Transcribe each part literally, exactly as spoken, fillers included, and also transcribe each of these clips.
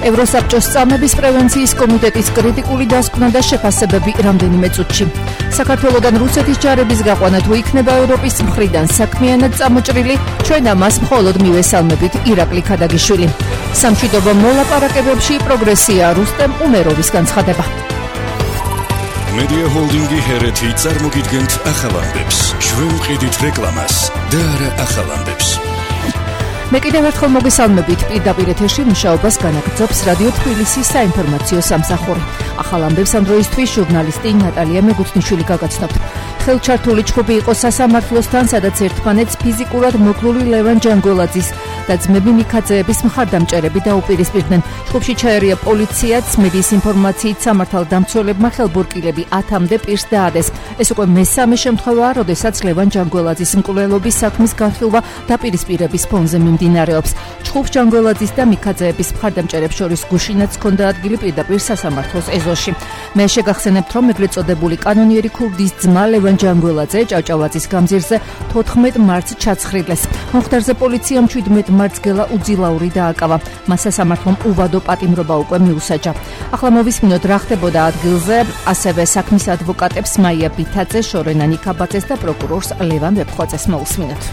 ევროსაბჭოს წამების პრევენციის კომიტეტის კრიტიკული დასკვნა და შეფასებები რამდენიმე წუთში. საქართველოდან რუსეთის ჯარების გაყვანა თუ იქნება ევროპის მხრიდან საქმიანად წამოჭრილი, ჩვენ ამას მხოლოდ მივესალმებით. ირაკლი ქადაგიშვილი. სამშვიდობო მოლაპარაკებებში პროგრესია რუსტემ უმეროვის განცხადება. Media Holdingi ჰერეთი წარმოგიდგენთ ახალ ამბებს. ჩვენ ვყიდით რეკლამას და არა ახალ ამბებს. მე კიდევ ერთხელ მოგესალმებით. პირდაპირ ეთერში მუშაობას განაგრძობს რადიო თბილისის საინფორმაციო სამსახური. ახალ ამბებს ამ დროისთვის ჟურნალისტი ნატალია მეგუთნიშვილი გაგაცნობთ. ხელჩართული ჩხუბი იყო სასამართლოსთან, სადაც ერთმანეთს ფიზიკურად მოკლული ლევან ჯანგველაძის და ძმები მიქაძეების მხარდამჭერები დაუპირისპირდნენ. ჩხუბში ჩაერია პოლიციაც, მედიის ინფორმაციით სამართალდამცველებმა ხელბურკილები ათამდე პირს დაადეს. ეს უკვე მესამე შემთხვევაა, როდესაც ლევან ჯანგველაძის მკვლელობის საქმის განხილვა დაპირისპირების ფონზე მიმდინარეობს. ჩხუბს ჯანგველაძის და მიქაძეების მხარდამჭერებს შორის გუშინაც ჰქონდა ადგილი პირდაპირ სასამართლოს ეზოში. მე შეგახსენებთ, რომ ეგრეთ წოდებული კანონიერი ქურდის ძმა ლევან ჯანგველაძე ჭავჭავაძის გამზირზე თოთხმეტ მარტს ჩაცხრილეს. მომხდარზე პოლიციამ შვიდმეტ მარტს გელა უძილაური დააკავა. მას სასამართლომ უვადო პატიმრობა უკვე მიუსაჯა. ახლა მოვისმინოთ რა ხდებოდა ადგილზე, ასევე საქმის ადვოკატებს მაია ბითაძე, შორენა ნიკაბაძეს და პროკურორს ლევან ვეფხვაძეს მოусმინოთ.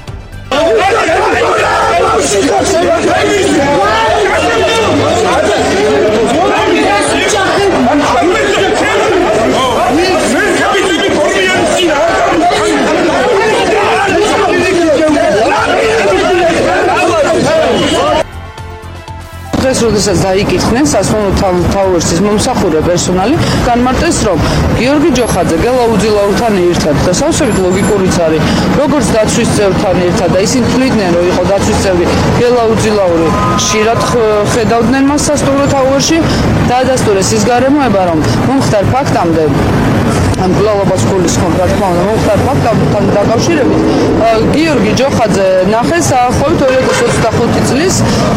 დღეს როდესაც დაიკითხნენ სასამართლო თავმჯდომარის მომსახურე პერსონალი, განმარტეს, რომ გიორგი ჯოხაძე გელა უძილაურთან ერთად და სავსებით ლოგიკურიც არის, როგორც დაცვის წევრთან ერთად და ისინი თვლიდნენ, რომ იყო დაცვის წევრი გელა უძილაური, ხშირად ხედავდნენ მას სასტუმრო თაუერში, დაადასტურეს ის გარემოება, რომ მომხდარ ფაქტამდე ამ გლალობას გულის რა თქმა უნდა მომხდარ ფაქტთან დაკავშირებით გიორგი ჯოხაძე ნახეს ახალ ორი ათას ოცდახუთი წლის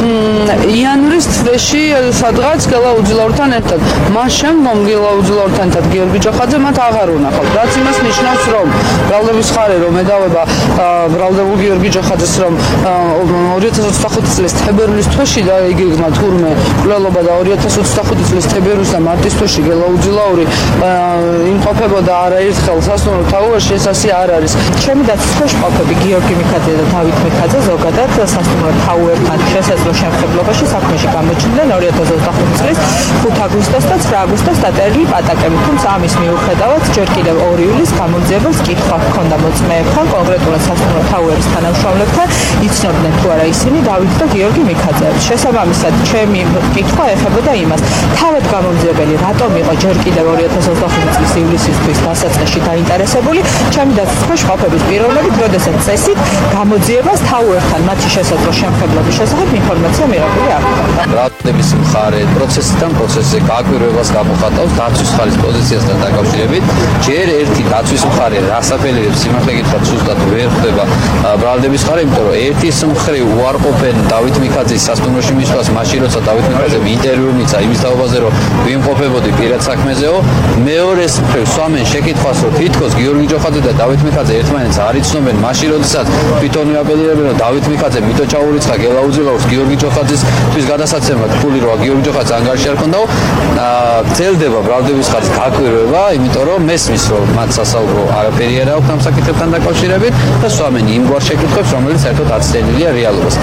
იანვრის თვეში სადღაც გელა უძილაურთან ერთად. მას შემდგომ გელა უძილაურთან ერთად გიორგი ჯოხაძე მათ აღარ უნახავთ. რაც იმას ნიშნავს, რომ ბრალდების ხარე რომ ედავება ბრალდებულ გიორგი ჯოხაძეს, რომ ორი ათას ოცდახუთი წლის თებერვლის თვეში დაიგეგმა თურმე გლალობა და ორი ათას ოცდახუთი წლის თებერვლის და მარტის თვეში გელა უძილაური იმყოფება და არაერთხელ სასტუმრო თაუერში, ეს ასე არ არის. ჩემი დაცვის მყოფები გიორგი მიქაძე და დავით მიქაძე ზოგადად სასტუმრო თაუერთან შესაძლო შემხებლობაში საქმეში გამოჩნდნენ ორი ათას ოცდახუთი წლის ხუთი აგვისტოს და ცხრა აგვისტოს დაწერილი პატაკები. თუმცა ამის მიუხედავად ჯერ კიდევ ორი იulis გამოძიებელს კითხვა ჰქონდა მოწმეებთან, კონკრეტულად სასტუმრო თაუერის თანამშრომლებთან, იცნობდნენ თუ არა ისინი დავით და გიორგი მიქაძეებს. შესაბამისად, ჩემი კითხვა ეხებოდა იმას, თავად გამოძიებელი რატომ იყო ჯერ კიდევ ორი ათას ოცდახუთი წლის ივლისის დასაწყისში დაინტერესებული ჩემი დაცვის მყოფების პიროვნებით, როდესაც წესით გამოძიებას თაუერთან მათი შესაძლო შემხებლობის შესახებ ინფორმაცია მიღებული არ ჰქონდა. ბრალდების მხარე პროცესიდან პროცესზე გააკვირვებას გამოხატავს დაცვის მხარის პოზიციასთან დაკავშირებით. ჯერ ერთი დაცვის მხარე რას აპელირებს სიმართლე გითხრათ ზუსტად ვერ ხდება ბრალდების მხარე, იმიტომ რომ ერთის მხრივ უარყოფენ დავით მიქაძის სასტუმროში მისვლას, მაშინ როცა დავით მიქაძემ ინტერვიუ მიცა იმის თაობაზე, რომ ვიმყოფებოდი პირად საქმეზეო, მეორეს მხრივ სვამენ შეკითხვას, რომ თითქოს გიორგი ჯოხაძე და დავით მიქაძე ერთმანეთს არ იცნობენ, მაშინ როდესაც თვითონვე აპელირებენ, რომ დავით მიქაძე მიტო ჩაურიცხა გელა უძილაურს გიორგი ჯოხაძის თვის გადასაცემად ფული როა გიორგი ჯოხაძე ანგარიში არ ქონდაო, გრძელდება ბრალდების ხარის გაკვირვება, იმიტომ რომ მესმის, რომ მათ სასაუბრო არაფერი არ აქვს ამ საკითხებთან დაკავშირებით და სვამენ იმგვარ შეკითხვებს, რომელიც საერთოდ აცდენილია რეალობას.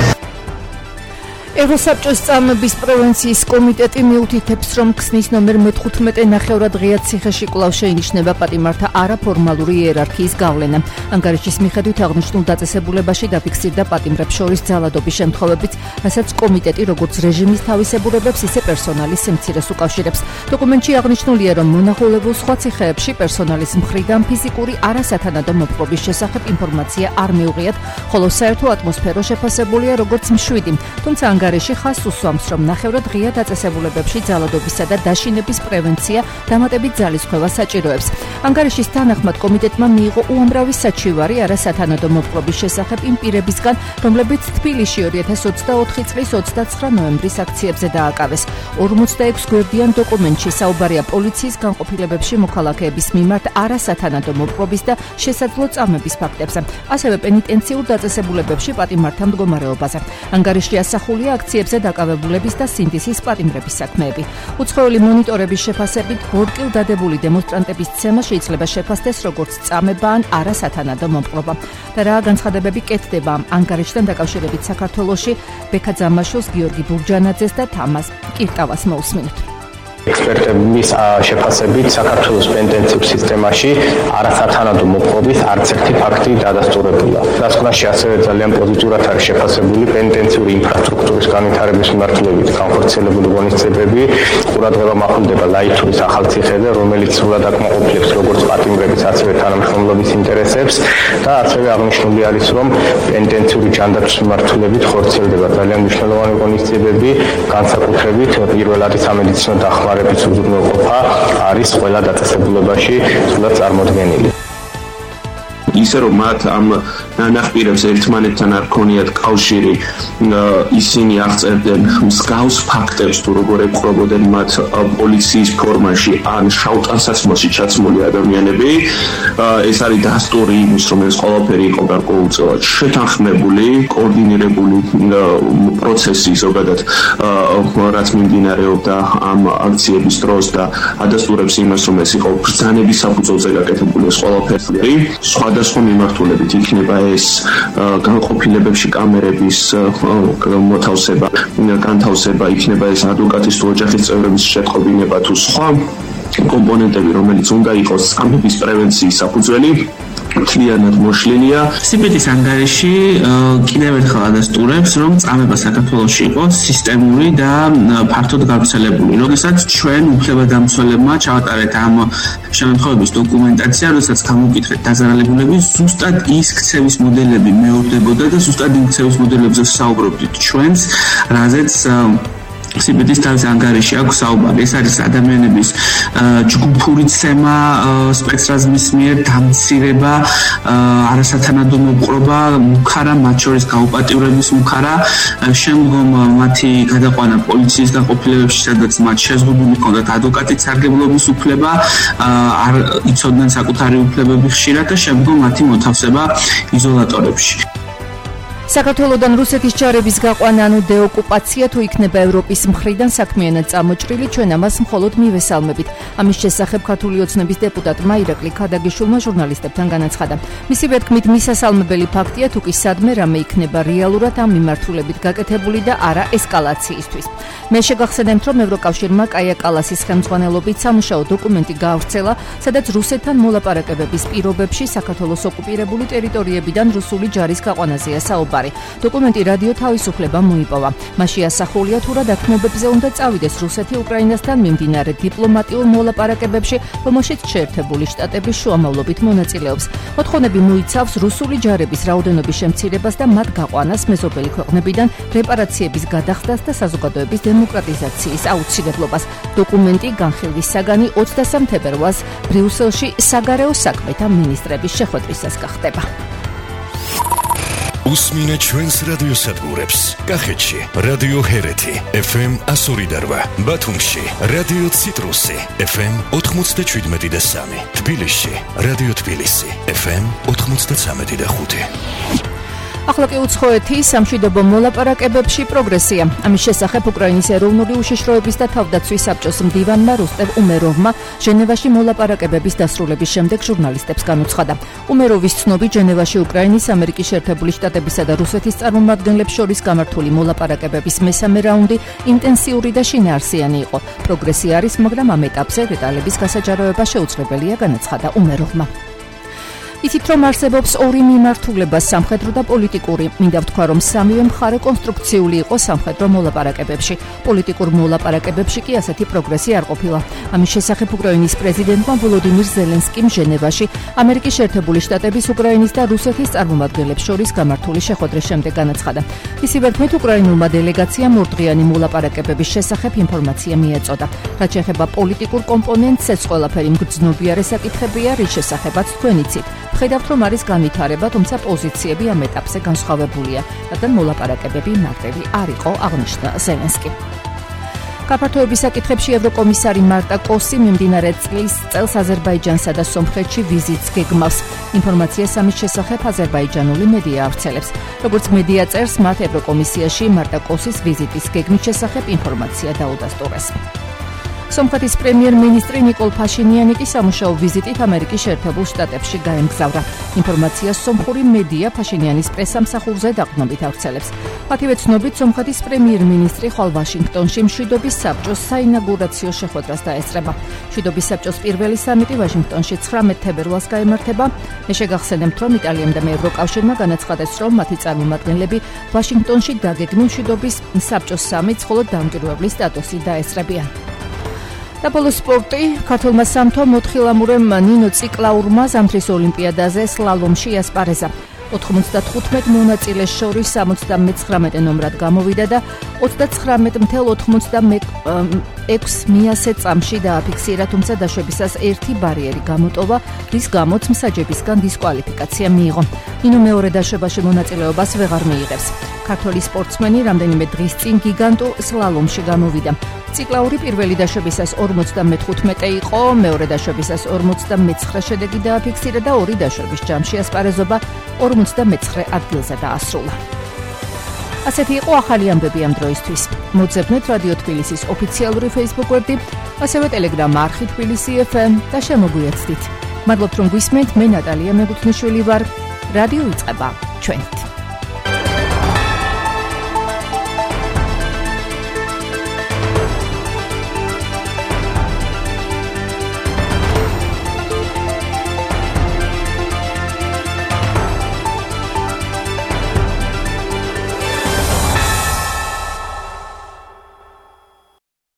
ევროსაბჭოს წამების პრევენციის კომიტეტი მიუთითებს, რომ ქსნის ნომერ მეთხუთმეტე ნახევრად ღიად ციხეში კვლავ შეინიშნება პატიმართა არაფორმალური იერარქიის გავლენა. ანგარიშის მიხედვით აღნიშნულ დაწესებულებაში დაფიქსირდა პატიმრებს შორის ძალადობის შემთხვევებიც, რასაც კომიტეტი როგორც რეჟიმის თავისებურებებს, ისე პერსონალის სიმცირეს უკავშირებს. დოკუმენტში აღნიშნულია, რომ მონახულებულ სხვა ციხეებში პერსონალის მხრიდან ფიზიკური არასათანადო მოპყრობის შესახებ ინფორმაცია არ მიუღიათ, ხოლო საერთო ატმოსფერო შეფასებულია როგორც მშვიდი. თუმცა ანგარიში ხაზს უსვამს, რომ ნახევრად ღია დაწესებულებებში ძალადობისა და დაშინების პრევენცია დამატებით ძალისხმევას საჭიროებს. ანგარიშის თანახმად კომიტეტმა მიიღო უამრავი საჩივარი არასათანადო მოპყრობის შესახებ იმ პირებისგან, რომლებიც თბილისში ორი ათას ოცდაოთხი წლის ოცდაცხრა ნოემბრის აქციებზე დააკავეს. ორმოცდაექვსი გვერდიან დოკუმენტში საუბარია პოლიციის განყოფილებებში მოქალაქეების მიმართ არასათანადო მოპყრობის და შესაძლო წამების ფაქტებზე, ასევე პენიტენციურ დაწესებულებებში პატიმართა მდგომარეობაზე. ანგარიში ასახულია აქციებზე დაკავებულების და სინდისის პატიმრების საქმეები. უცხოელი მონიტორების შეფასებით, ბორკილ დადებული დემონსტრანტების ცემა შეიძლება შეფასდეს როგორც წამება ან არასათანადო მომპყრობა. და რა განცხადებები კეთდება ანგარიშთან დაკავშირებით საქართველოში, ბექა ძამაშვილს, გიორგი ბურჯანაძეს და თამას კირტავას მოусმინოთ. ექსპერტების შეფასებით საქართველოს პენტენციურ სისტემაში არასათანადო მოპყრობის არც ერთი ფაქტი დადასტურებულა. დასკვნაში ასევე ძალიან პოზიტიურად არის შეფასებული პენტენციური ინფრასტრუქტურის განვითარების მიმართულებით განხორციელებული ღონისძიებები, ყურადღება მახვილდება ლაითურის ახალციხეზე, რომელიც სრულად აკმაყოფილებს როგორც პატიმრების, ასევე თანამშრომლობის ინტერესებს და ასევე აღნიშნული არის, რომ პენტენციური ჯანდაცვის მიმართულებით ხორციელდება ძალიან მნიშვნელოვანი ღონისძიებები, განსაკუთრებით პირველადი სამედიცინო დახმარების უზრუნველყოფა არის ყველა დაწესებულებაში სრულად წარმოდგენილი. ისე რომ მათ ამ ნანახპირებს ერთმანეთთან არ ქონიათ კავშირი, ისინი აღწერდნენ მსგავს ფაქტებს, თუ როგორ ეპყრობოდნენ მათ პოლიციის ფორმაში ან შავტანსაცმელში ჩაცმული ადამიანები. ეს არის დასტური იმის, რომ ეს ყველაფერი იყო გარკვეულწილად შეთანხმებული, კოორდინირებული პროცესი ზოგადად, რაც მიმდინარეობდა ამ აქციების დროს და ადასტურებს იმას, რომ ეს იყო ბრძანების საფუძველზე გაკეთებული ეს ყველაფერი. სხვადასხვა მიმართულებით იქნება ეს განყოფილებებში კამერების მოთავსება, განთავსება, იქნება ეს ადვოკატის თუ ოჯახის წევრების შეტყობინება თუ სხვა კომპონენტები, რომელიც უნდა იყოს წამების პრევენციის საფუძველი. მთლიანად მოშლილია. სიბეთის ანგარიში კიდევ ერთხელ ადასტურებს, რომ წამება საქართველოში იყო სისტემური და ფართოდ გავრცელებული. როდესაც ჩვენ უფლებადამცველებმა ჩავატარეთ ამ შემთხვევების დოკუმენტაცია, როდესაც გამოვკითხეთ დაზარალებულები, ზუსტად ის ქცევის მოდელები მეორდებოდა და ზუსტად იმ ქცევის მოდელებზე საუბრობდით ჩვენს, რაზეც სიბეთის თავის ანგარიში აქვს საუბარი. ეს არის ადამიანების ჯგუფური ცემა, სპეცრაზმის მიერ დამცირება, არასათანადო მოპყრობა, მუქარა, მათ შორის გაუპატიურების მუქარა, შემდგომ მათი გადაყვანა პოლიციის განყოფილებებში, სადაც მათ შეზღუდული ჰქონდათ ადვოკატის სარგებლობის უფლება, არ იცოდნენ საკუთარი უფლებები ხშირად და შემდგომ მათი მოთავსება იზოლატორებში. საქართველოდან რუსეთის ჯარების გაყვანა ანუ დეოკუპაცია თუ იქნება ევროპის მხრიდან საქმიანად წამოჭრილი, ჩვენ ამას მხოლოდ მივესალმებით. ამის შესახებ ქართული ოცნების დეპუტატმა ირაკლი ქადაგიშვილმა ჟურნალისტებთან განაცხადა. მისივე თქმით, მისასალმებელი ფაქტია, თუ კი სადმე რამე იქნება რეალურად ამ მიმართულებით გაკეთებული და არა ესკალაციისთვის. მე შეგახსენებთ, რომ ევროკავშირმა კაია კალასის ხელმძღვანელობით სამუშაო დოკუმენტი გაავრცელა, სადაც რუსეთთან მოლაპარაკებების პირობებში საქართველოს ოკუპირებული ტერიტორიებიდან რუსული ჯარის გაყვანაზეა საუბარი. დოკუმენტი რადიო თავისუფლება მოიპოვა. მასში ასახულია, თუ რა დათმობებზე უნდა წავიდეს რუსეთი უკრაინასთან მიმდინარე დიპლომატიურ მოლაპარაკებებში, რომელშიც შეერთებული შტატების შუამავლობით მონაწილეობს. მოთხოვნები მოიცავს რუსული ჯარების რაოდენობის შემცირებას და მათ გაყვანას მეზობელი ქვეყნებიდან, რეპარაციების გადახდას და საზოგადოების დემოკრატიზაციის აუცილებლობას. დოკუმენტი განხილვის საგანი ოცდასამ თებერვალს ბრიუსელში საგარეო საქმეთა მინისტრების შეხვედრისას გახდება. უსმინე ჩვენს რადიოსადგურებს. კახეთში რადიო ჰერეთი ეფ ემ εκατო ორი და რვა, ბათუმში რადიო ციტრუსი ეფ ემ ოთხმოცდაშვიდმეტი და სამი, თბილისში რადიო თბილისი ეფ ემ ოთხმოცდაცამეტი და ხუთი. ახლა კი უცხოეთი სამშვიდობო მოლაპარაკებებში პროგრესია. ამის შესახებ უკრაინის ეროვნული უშიშროების და თავდაცვის საბჭოს მდივანმა რუსტევ უმეროვმა ჟენევაში მოლაპარაკებების დასრულების შემდეგ ჟურნალისტებს განუცხადა. უმეროვის ცნობით, ჟენევაში უკრაინის, ამერიკის შეერთებული შტატებისა და რუსეთის წარმომადგენლებს შორის გამართული მოლაპარაკებების მესამე რაუნდი ინტენსიური და შინაარსიანი იყო. პროგრესი არის, მაგრამ ამ ეტაპზე დეტალების გასაჯაროება შეუძლებელია, განაცხადა უმეროვმა. იცით, რომ არსებობს ორი მიმართულება, სამხედრო და პოლიტიკური. მინდა ვთქვა, რომ სამივე მხარე კონსტრუქციული იყო სამხედრო მოლაპარაკებებში. პოლიტიკურ მოლაპარაკებებში კი ასეთი პროგრესი არ ყოფილა. ამის შესახებ უკრაინის პრეზიდენტმა ვოლოდიმირ ზელენსკიმ ჟენევაში ამერიკის შეერთებული შტატების, უკრაინის და რუსეთის წარმომადგენლებს შორის გამართული შეხვედრის შემდეგ განაცხადა. მისივე თქმით, უკრაინულმა დელეგაციამ ორდღიანი მოლაპარაკებების შესახებ ინფორმაცია მიეწოდა. რაც შეეხება პოლიტიკურ კომპონენტს, ეს ყველაფერი მგრძნობიარე საკითხებია, რის შესახებაც თქვენ იცით. ხედავთ, რომ არის განვითარება, თუმცა პოზიციები ამ ეტაპზე განსხვავებულია, რადგან მოლაპარაკებები მარტივი არ იყო, აღნიშნა ზელენსკი. გაფართოების საკითხებში ევროკომისარი მარტა კოსი მიმდინარე წლის წელს აზერბაიჯანსა და სომხეთში ვიზიტს გეგმავს. ინფორმაციას ამის შესახებ აზერბაიჯანული მედია ავრცელებს. როგორც მედია წერს, მათ ევროკომისიაში მარტა კოსის ვიზიტის გეგმის შესახებ ინფორმაცია დაუდასტურეს. სომხეთის პრემიერ-მინისტრი ნიკოლ ფაშინიანი კი სამუშაო ვიზიტით ამერიკის შეერთებულ შტატებში გაემგზავრა. ინფორმაციას სომხური მედია ფაშინიანის პრესამსახურზე დაყრდნობით ავრცელებს. მათივე ცნობით, სომხეთის პრემიერ-მინისტრი ხვალ ვაშინგტონში მშვიდობის საბჭოს საინაგურაციო შეხვედრას დაესწრება. მშვიდობის საბჭოს პირველი სამიტი ვაშინგტონში ცხრამეტ თებერვალს გაიმართება. მე შეგახსენებთ, რომ იტალიამ და ევროკავშირმა განაცხადეს, რომ მათი წარმომადგენლები ვაშინგტონში დაგეგმილ მშვიდობის საბჭოს სამიტს მხოლოდ დამკვირვებლის სტატუსი დაესწრებიან. და ბოლოს სპორტი, ქართულმა სამთომ მოთხილამურემ ნინო ციკლაურმა ზამთრის ოლიმპიადაზე სლალომში ასპარეზა. ოთხმოცდათხუთმეტ მონაწილეს შორის სამოცდამეცხრამეტე ნომრად გამოვიდა და ოცდაცხრამეტ ათას ოცდაექვსი მიასე წამში დააფიქსირა, თუმცა დაშვებისას ერთი ბარიერი გამოტოვა, რის გამოც მსაჯებისგან დისკვალიფიკაცია მიიღო. ნინო მეორე დაშვებაში მონაწილეობას ვეღარ მიიღებს. ქართველი სპორტსმენი რამდენიმე დღის წინ გიგანტურ სლალომში გამოვიდა. ციკლაური პირველი დაშვებისას ორმოცდამეთხუთმეტე იყო, მეორე დაშვებისას ორმოცდამეცხრე შედეგი დააფიქსირა და ორი დაშვების ჯამში ასპარეზობა ორმოცდამეცხრე ადგილზე დაასრულა. ასეთი იყო ახალი ამბები ამ დროისთვის. მოძებნეთ რადიო თბილისის ოფიციალური Facebook გვერდი, ასევე Telegram არხი თბილისი ეფ ემ და შემოგვიერთდით. მადლობთ რომ გვისმენთ, მე ნატალია მეგუთნიშვილი ვარ. რადიო იწყება ჩვენ.